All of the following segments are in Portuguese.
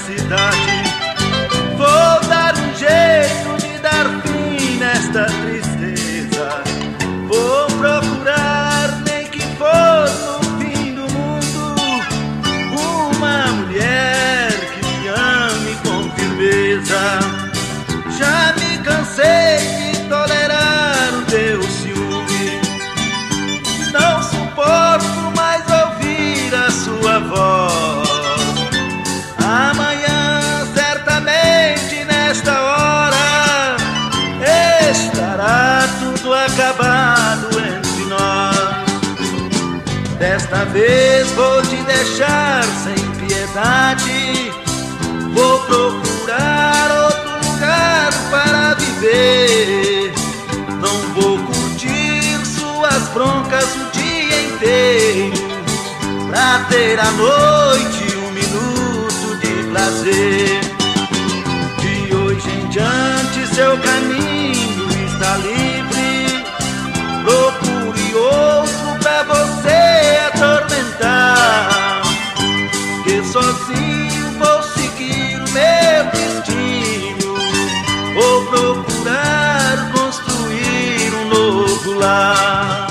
cidade. Vou dar um jeito de dar fim nesta tristeza. Vou procurar, nem que for no fim do mundo, uma mulher que me ame com firmeza. Já me cansei de tolerar o teu ciúme, não suporto mais ouvir a sua voz. Amanhã, certamente nesta hora, estará tudo acabado entre nós. Desta vez vou te deixar sem piedade. Vou procurar outro lugar para viver. Não vou curtir suas broncas o dia inteiro, pra ter à noite um minuto de prazer. De hoje em diante seu caminho está livre. Procure outro pra você atormentar, que sozinho vou seguir o meu destino. Vou procurar construir um novo lar.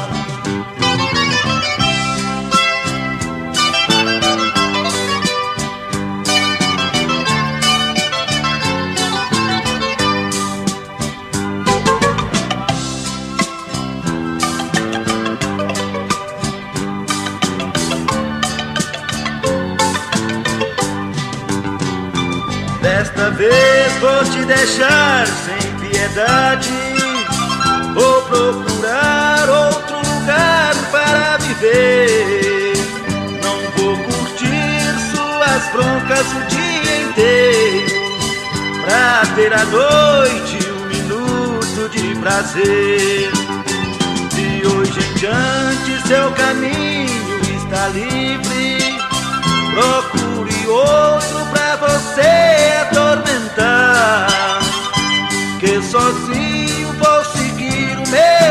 Desta vez vou te deixar sem piedade. Vou procurar outro lugar para viver. Não vou curtir suas broncas o dia inteiro, pra ter à noite um minuto de prazer. De hoje em diante seu caminho está livre. Procure outro pra você atormentar, que sozinho vou seguir o meu